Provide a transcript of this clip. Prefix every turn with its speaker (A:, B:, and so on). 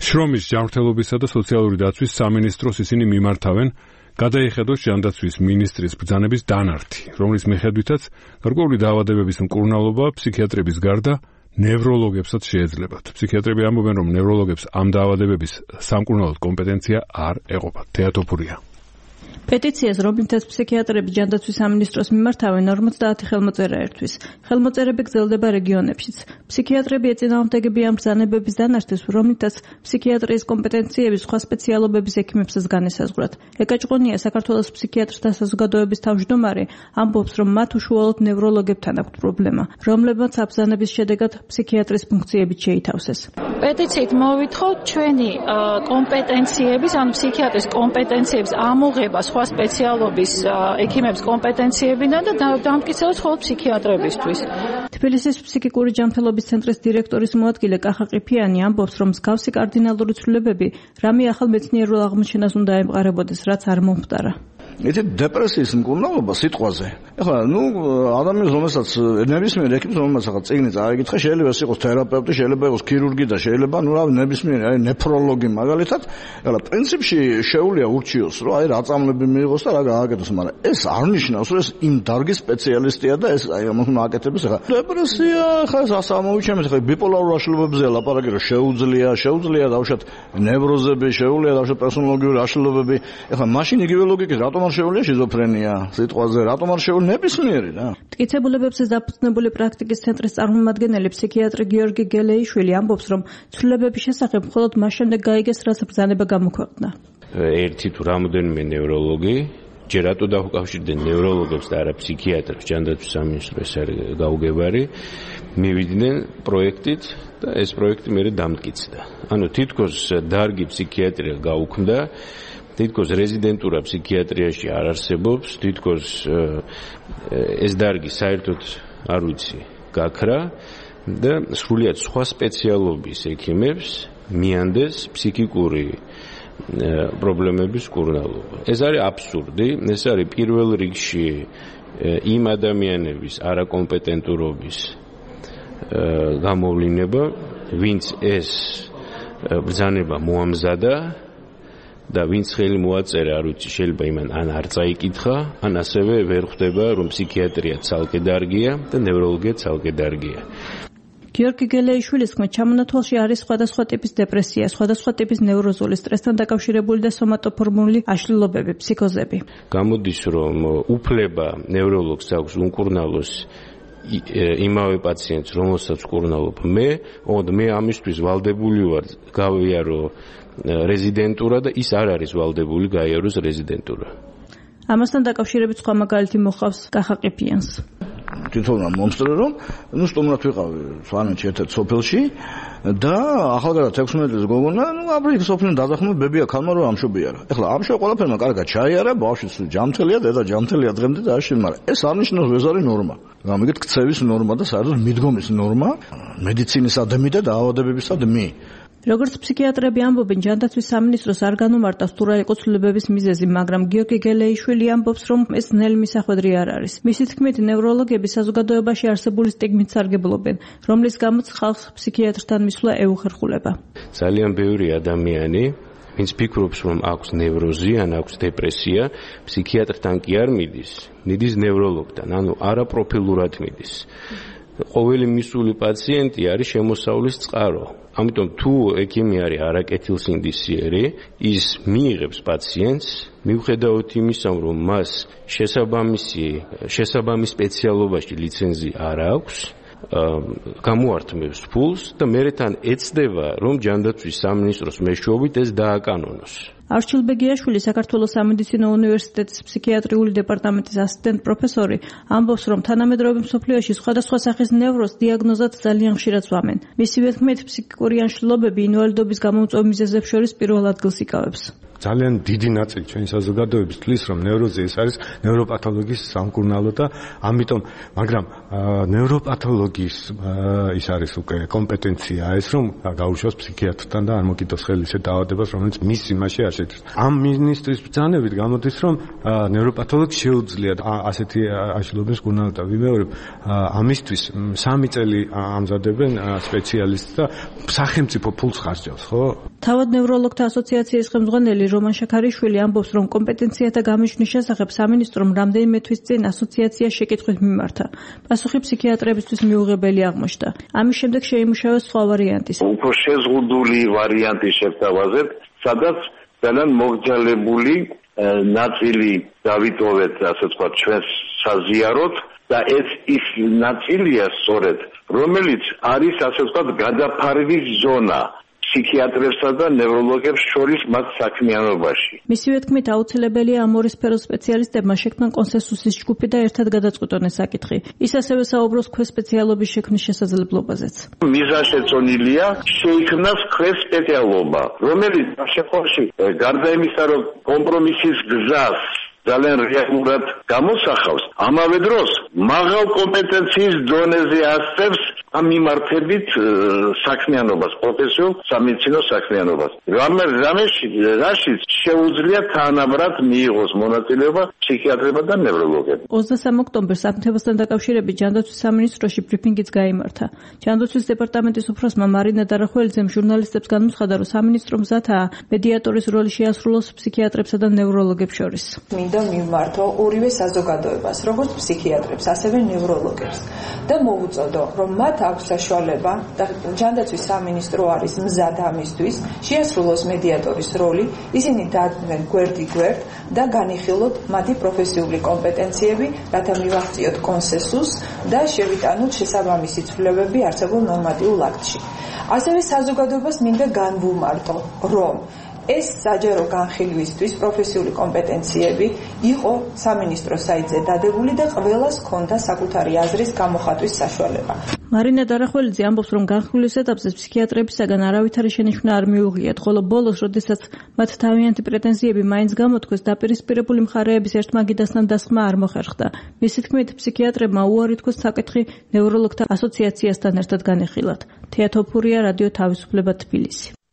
A: შრომის ჯანმრთელობისა და სოციალური დაცვის სამინისტროს ისინი მიმართავენ გადაიხედოს ჯანდაცვის მინისტრის ბრძანების დანართი, რომლის მიხედვითაც გარკვეული დაავადებების მკურნალობა ფსიქიატრების გარდა ნევროლოგებსაც შეეძლებათ. ფსიქიატრები ამბობენ, რომ ნევროლოგებს ამ დაავადებების სამკურნალოდ კომპეტენცია არ ეყოფათ. თეატოფურია.
B: პეტიციას, რომლითაც ფსიქიატრები ჯანდაცვის სამინისტროს მიმართავენ, 50 ხელმოწერა ერთვის. ხელმოწერები გრძელდება რეგიონებშიც. ფსიქიატრები ეწინააღმდეგებიან ბრძანებების დანართს, რომლითაც ფსიქიატრიის კომპეტენციები სხვა სპეციალობების ექიმებსაც განესაზღვრათ. ეკაჭყონია საქართველოს ფსიქიატრთა საზოგადოების თავმჯდომარე ამბობს, რომ მათ უშუალოდ ნევროლოგებთან აქვთ პრობლემა, რომლებმაც აბრძანების შედეგად ფსიქიატრის ფუნქციებით შეითავსეს.
C: პეტიციით მოვითხოვთ ჩვენი კომპეტენციების, ანუ ფსიქიატრის კომპეტენციების ამოღება სხვა სპეციალობის ექიმების კომპეტენციებიდან და დამტკიცებას მხოლოდ ფსიქიატრებისთვის.
B: თბილისის ფსიქიკური ჯანმრთელობის ცენტრის დირექტორის მოადგილე კახა ყიფიანი ამბობს, რომ მსგავსი კარდინალური ცვლილებები რამე ახალ მეცნიერულ აღმოჩენას უნდა ემყარებოდეს, რაც არ მომხდარა.
D: ეთით დეპრესიის მკურნალობა სიტყვაზე. ეხლა, ადამიანს, რომელსაც ნებისმიერ ექიმს, რომელსაც ახლა წიგნი წაიკითხა, შეიძლება იყოს თერაპევტი, შეიძლება იყოს ქირურგი და შეიძლება ნებისმიერი ნეფროლოგი მაგალითად. ეხლა, პრინციპში შეუძლია ურჩიოს, რომ რა წამლები მიიღოს და რა გააკეთოს, მაგრამ ეს არ ნიშნავს, რომ ეს იმ დარგის სპეციალისტია და ეს ამას აკეთებს. ეხლა, დეპრესია, ხა ეს ამოვიჩემთ, ხა ბიპოლარულ აშლილობებზე ლაპარაკი რომ შეუძლია დავუშვათ ნევროზები, შეუძლია დავუშვათ პერსონოლოგიური აშლილობები. ეხლა, მაშინ იგივე ლოგიკით რატომ არ შეუძლია შიზოფრენია სიტყვაზე, რატომ არ შეუძლია ნებისმიერი რა.
B: მტკიცებულებებზე დაფუძნებული პრაქტიკის ცენტრის წარმომადგენელი ფსიქიატრი გიორგი გელეიშვილი ამბობს, რომ ცვლილებების შესახებ მხოლოდ მას შემდეგ გაიგეს, რაც ბრძანება გამოქვეყნდა.
E: ერთი თუ რამოდენიმე ნევროლოგი ჯერ რატო დაუკავშირდნენ ნევროლოგებს და არა ფსიქიატრებს ჯანდაცვის სამინისტროს გაუგებარი მივიდნენ პროექტით და ეს პროექტი მერე დამტკიცდა. ანუ თითქოს დარგი ფსიქიატრია გაუქმდა, თითქოს რეზიდენტურა ფსიქიატრიაში არ არსებობს, თითქოს ეს დარგი საერთოდ არ ვიცი გაქრა და სრულიად სხვა სპეციალობის ექიმებს მიანდეს ფსიქიკური პრობლემების მკურნალობა. ეს არის აბსურდი, ეს არის პირველ რიგში იმ ადამიანების არაკომპეტენტურობის გამოვლინება, ვინც ეს ბრძანება მოამზადა და ვინც ხელი მოაწერა, არ ვიცი, შეიძლება იმან ან არ წაიკითხა, ან ასევე ვერ ხვდება, რომ ფსიქიატრია ცალკე დარგია და ნევროლოგია ცალკე დარგია.
B: გიორგი გელეიშვილის თქმით, ჩამონათვალში არის სხვადასხვა ტიპის დეპრესია, სხვადასხვა ტიპის ნევროზული, სტრესთან დაკავშირებული და სომატოფორმული აშლილობები, ფსიქოზები.
E: გამოდის, რომ უფლება ნევროლოგს აქვს უმკურნალოს იმავე პაციენტს, რომელსაც ვკურნალობ მე, მე ამისთვის ვალდებული ვარ გავიარო რეზიდენტურა და ის არ არის ვალდებული გაიაროს რეზიდენტურა.
B: ამასთან დაკავშირებით სხვა მაგალითი მოხავს კახა ყიფიანს.
D: თვითონმა მომსწრე რომ სტუმრად ვიყავი სვანეთში ერთ სოფელში და ახალგაზრდა 16 წლის გოგონა, აბრი სოფლიდან დაძახმა ბებია ქალმა რომ ამშობია რა. ეხლა ამშობ ყველაფერმა კარგად ჩაიარა, ბავშვი ჯამთელია, დედა ჯამთელია დღემდე და აშენ, მაგრამ ეს არ ნიშნავს ეს არის ნორმა. გამიგეთ ქცევის ნორმა და საერთოდ მიდგომის ნორმა, მედიცინისადმი და დაავადებებისადმი.
B: როგორც ფსიქიატრები ამბობენ, ჯანდაცვის სამინისტროს არ განუმარტავს თუ რა იყო ცვლილებების მიზეზი, მაგრამ გიორგი გელეიშვილი ამბობს, რომ ეს ნელი მისახვედრი არ არის. მისი თქმით, ნევროლოგები საზოგადოებაში არსებული სტიგმით სარგებლობენ, რომლის გამოც ხალხს ფსიქიატრთან მისვლა ეუხერხულება.
E: ძალიან ბევრი ადამიანი, ვინც ფიქრობს, რომ აქვს ნევროზი ან აქვს დეპრესია, ფსიქიატრთან კი არ მიდის ნევროლოგთან, ანუ არაპროფილურად მიდის. ყოველი მისული პაციენტი არის შემოსავლის წყარო. ამიტომ თუ ექიმი არის არაკეთილსინდისიერი, ის მიიღებს პაციენტს, მიუხედავად იმისა, რომ მას შესაბამის სპეციალობაში ლიცენზია არ აქვს, გამოართმევს ფულს და მერეთან ეცდება, რომ ჯანდაცვის სამინისტროს მეშვეობით ეს დააკანონოს.
B: არჩილ ბეგიაშვილი, საქართველოს სამედიცინო უნივერსიტეტის ფსიქიატრიული დეპარტამენტის ასისტენტ პროფესორი, ამბობს, რომ თანამედროვე მსოფლიოში სხვადასხვა სახის ნევროს დიაგნოზად ძალიან ხშირად ვამენ. მისივე თქმით, ფსიქიკური აშლილობები ინვალიდობის გამომწვევ მიზეზებს შორის პირველ ადგილს იკავებს.
F: ძალიან დიდი ნაწილი ჩვენი საზოგადოების თვლის, რომ ნევროზი ეს არის ნევროპათოლოგიის სამკურნალო და ამიტომ, მაგრამ ნევროპათოლოგიის ის არის უკვე კომპეტენცია ეს, რომ გაუშვას ფსიქიატრთან და არ მოკიდოს ხელი ისეთ დაავადებას, რომელიც მის იმაში არ შედის. ამ მინისტრის ბრძანებით გამოდის, რომ ნევროპათოლოგს შეუძლია ასეთი აშლობის კურნალო და ვიმეორებ, ამისთვის 3 წელი ამზადებენ სპეციალისტი და სახელმწიფო ფულს ხარჯავს, ხო?
B: თავად ნევროლოგთა ასოციაციის ხელმძღვანელი რომან შაქარიშვილი ამბობს, რომ კომპეტენციათა გამიჯვნის შესახებ სამინისტრომ რამდენიმე თვის წინ ასოციაცია შეკითხვით მიმართა. პასუხი ფსიქიატრებისთვის მიუღებელი აღმოჩნდა. ამის შემდეგ შეიმუშავა სხვა ვარიანტი.
G: უფრო შეზღუდული ვარიანტი შევთავაზეთ, სადაც ძალიან მოგზაურებული ნაწილი დავიტოვეთ, ასე ვთქვათ, ჩვენს საზიაროთ და ეს ის ნაწილია სწორედ, რომელიც არის, ასე ვთქვათ, გადაფარვის ზონა ფსიქიატრებსა და ნევროლოგებს შორის მათ საქმიანობაში.
B: მისივე თქმით, აუცილებელია ამ ორი სფეროს სპეციალისტებმა შექმნან კონსენსუსის ჯგუფი და ერთად გადაწყვიტონ ეს საკითხი. ის ასევე საუბრობს ქვესპეციალობის შექმნის შესაძლებლობაზეც.
G: მიზანშეწონილია შეიქმნას ქვესპეციალობა, რომელიც შემთხვევაში გარდა იმისა, რომ კომპრომისის გზას ძალიან რეალურად გამოსახავს, ამავე დროს მაღალ კომპეტენციის დონეზე ასწევს ამ მიმართებით საქმიანობას, პროფესიულ სამედიცინო საქმიანობას. რაშიც შეუძლია თანაბრად მიიღოს მონაწილეობა ფსიქიატრებმა და ნევროლოგებმა.
B: 23 ოქტომბერს საფრთხებასთან დაკავშირებით ჯანდაცვის სამინისტროში ბრიფინგიც გაიმართა. ჯანდაცვის დეპარტამენტის უფროსმა მარინა დარახველიძემ ჟურნალისტებს განუცხადა, რომ სამინისტრო მზადაა მედიატორის როლი შეასრულოს ფსიქიატრებსა და ნევროლოგებს შორის.
H: მინდა მივმართო ორივე საზოგადოებას, როგორც ფსიქიატრებს, ასევე ნევროლოგებს და მოვუწოდო, რომ მათ აქვს საშუალება და ჯანდაცვის სამინისტრო არის მზად ამისთვის, შეასრულოს მედიატორის როლი, ისინი დაადგნენ გვერდ-გვერდ და განიხილოთ მათი პროფესიული კომპეტენციები, რათა მივახციოთ კონსენსუსს და შევიტანოთ შესაბამისი ცვლილებები არსებულ ნორმატიულ აქტში. ასევე საზოგადოებას მინდა განვუმარტო, რომ ეს საჯარო განხილვისთვის პროფესიული კომპეტენციები იყო სამინისტრო საიტზე დადებული და ყველას ჰქონდა საკუთარი აზრის გამოხატვის საშუალება.
B: მარინა დარახველიძე ამბობს, რომ განხილვის ეტაპზე ფსიქიატრებისაგან არავითარი შენიშვნა არ მიუღიათ, ხოლო ბოლოს, როდესაც მათ თავიანთი პრეტენზიები მაინც გამოთქვეს, დაპირისპირებული მხარეების ერთმაგიდასთან დასხმა არ მოხერხდა. მისი თქმით, ფსიქიატრებმა უარი თქვეს საკითხი ნევროლოგთა ასოციაციასთან ერთად განეხილათ. თეატოფურია, რადიო თავისუფლება, თბილისი.